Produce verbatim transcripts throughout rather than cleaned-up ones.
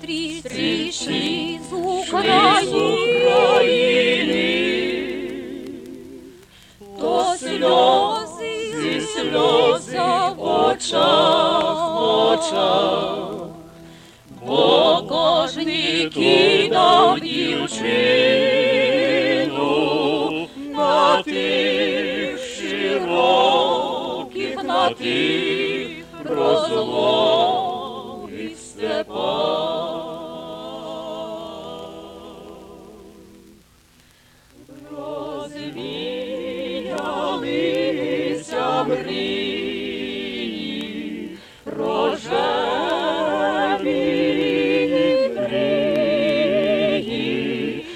стрічі з України, то сльози, зі сльози в очах, в очах, бо кожний кидав дівчину на тих широких, на тих розлогих степах. Розвіялися мрії, рожеві мрії,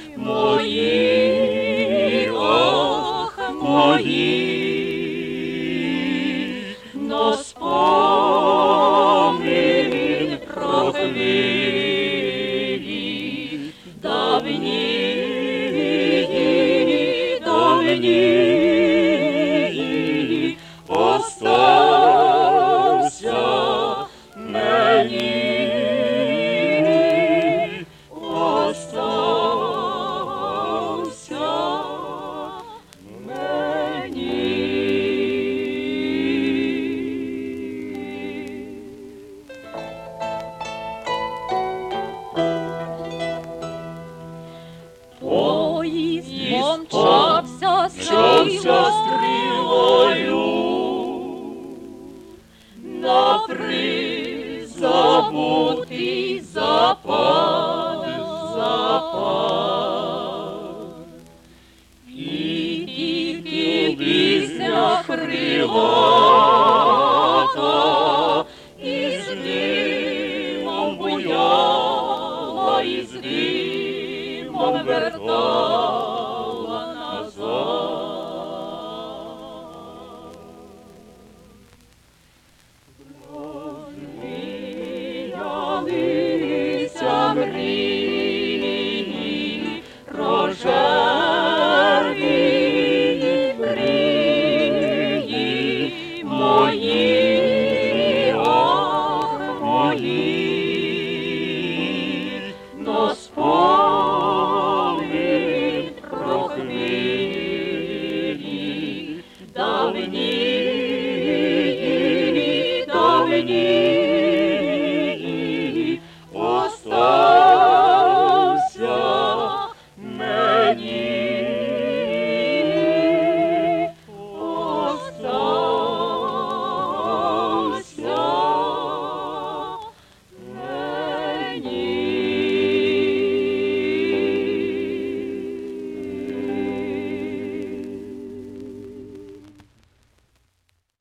мої, ох, мої, но спомин про хвилі давні, давні. Остався мені, остався мені. Поїзд помчався стрілою на призабутий запад, запад. І тільки пісня крилата із димом буяла, із димом вертала назад. Розвіялися мрії, рожеві мрії, мої, ох, мої, но спомин про хвилі давні.